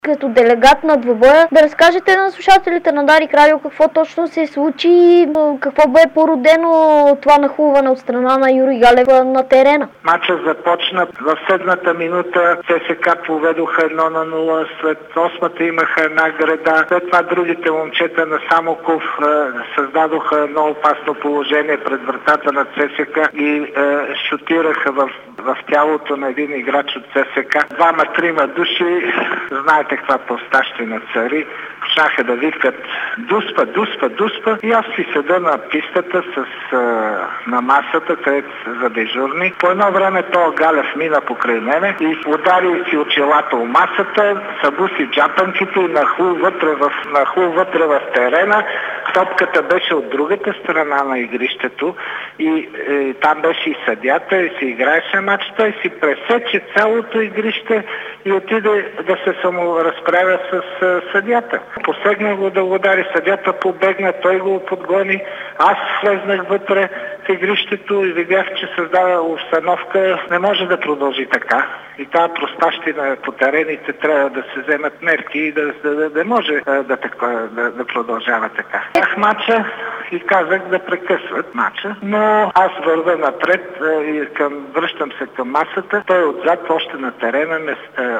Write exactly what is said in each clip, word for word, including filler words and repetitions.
Като делегат на двубоя, да разкажете на слушателите на Дарик Радио какво точно се случи, какво бе породено това нахлуване от страна на Юрий Галев на терена. Мачът започна в седмата минута, ЦСКА поведоха едно на нула, след осмата имаха една града, след това другите момчета на Самоков е, създадоха едно опасно положение пред вратата на ЦСКА и е, шутираха в, в тялото на един играч от ЦСКА. Двама-трима души, знаете каква простащина цари, почнаха да викат дуспа, дуспа, дуспа и аз си седа на пистата с, а, на масата, където за дежурни. По едно време то Галев мина покрай мене и удари си очилата у масата, събуси джапанките и нахлу вътре в, нахлу вътре в терена. Топката беше от другата страна на игрището и е, там беше и съдята и си играеше матчта и си пресече цялото игрище и отиде да се саморазправя с е, съдята. Посегна го да го удари, съдята побегна, той го подгони, аз влезнах вътре в игрището и видях, че създава обстановка. Не може да продължи така. И тази простащина по терените трябва да се вземат мерки и да, да, да, да може да, да, да продължава така. Бях мача и казах да прекъсват мача, но аз вървя напред и към, връщам се към масата. Той отзад, още на терена, ме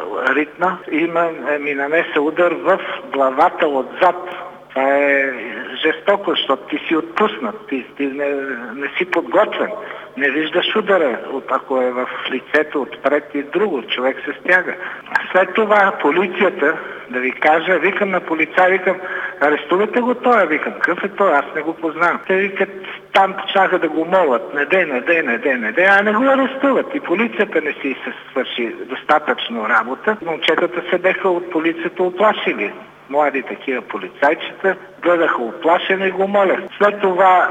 ритна и ми нанесе удар в главата отзад. Това е жестоко, защото ти си отпуснат, ти, ти не, не си подготвен. Не виждаш удара, ако е в лицето отпред и друго, човек се стяга. След това полицията, да ви кажа, викам на полицай, викам, арестувате го той, викам, какъв е той, аз не го познавам. Те викат, там почнаха да го молят, не дей, не дей, не дей, не дей, а не го арестуват. И полицията не си се свърши достатъчно работа. Момчетата се беха от полицията оплашили. Млади такива полицайчета, гледаха оплашени и го молят. След това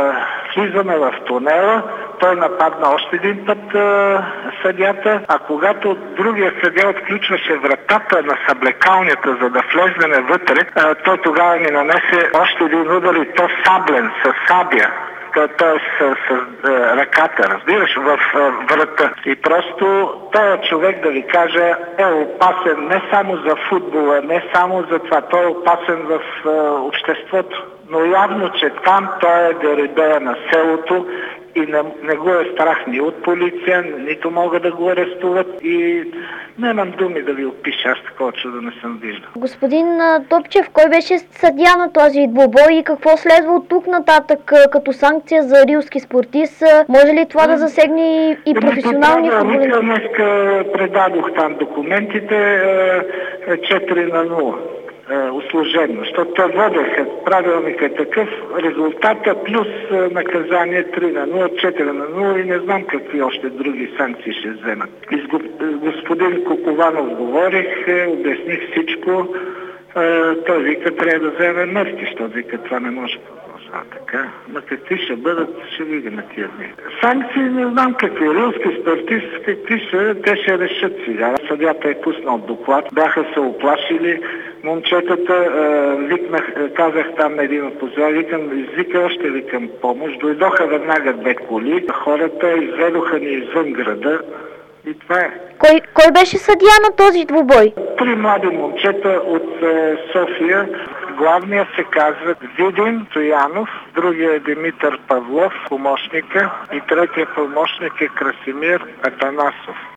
е, влизаме в тунела, той нападна още един път е, съдята, а когато другия съдия отключваше вратата на съблекалнята, за да влезнеме вътре, е, той тогава ни нанесе още един удар и то саблен, с сабя. Т.е. с, с е, ръката, разбираш, в е, врата. И просто този човек, да ви кажа, е опасен не само за футбола, не само за това, той е опасен в е, обществото. Но явно, че там той е дерибея на селото и не, не го е страх ни от полиция, нито могат да го арестуват и нямам думи да ви опиша, аз такова чудо не съм виждал. Господин Топчев, кой беше съдия на този двубой и какво следва от тук нататък като санкция за рилски спортист? Може ли това да засегне и професионални футболисти? Днеска предадох там документите четири на нула. Услужено, защото водеха, правилника е такъв, резултата плюс наказание три на нула, четири на нула и не знам какви още други санкции ще вземат. И с господин Кокованов говорих, обясних всичко, той вика, трябва да вземе мерки, защото вика, това не може продължава така. Но какви ще бъдат, ще видим тия дни. Санкции не знам какви, рилски спортисти, какви ще, те ще решат сега. Съдята е пуснал доклад, бяха се оплашили. Момчетата, викнах, казах там на един от позора, викам, извика още викам помощ. Дойдоха веднага две коли, хората изведоха ни извън града и това е. Кой, кой беше съдия на този двубой? Три млади момчета от е, София. Главният се казва Видин Стоянов, другия е Димитър Павлов, помощника, и третия помощник е Красимир Атанасов.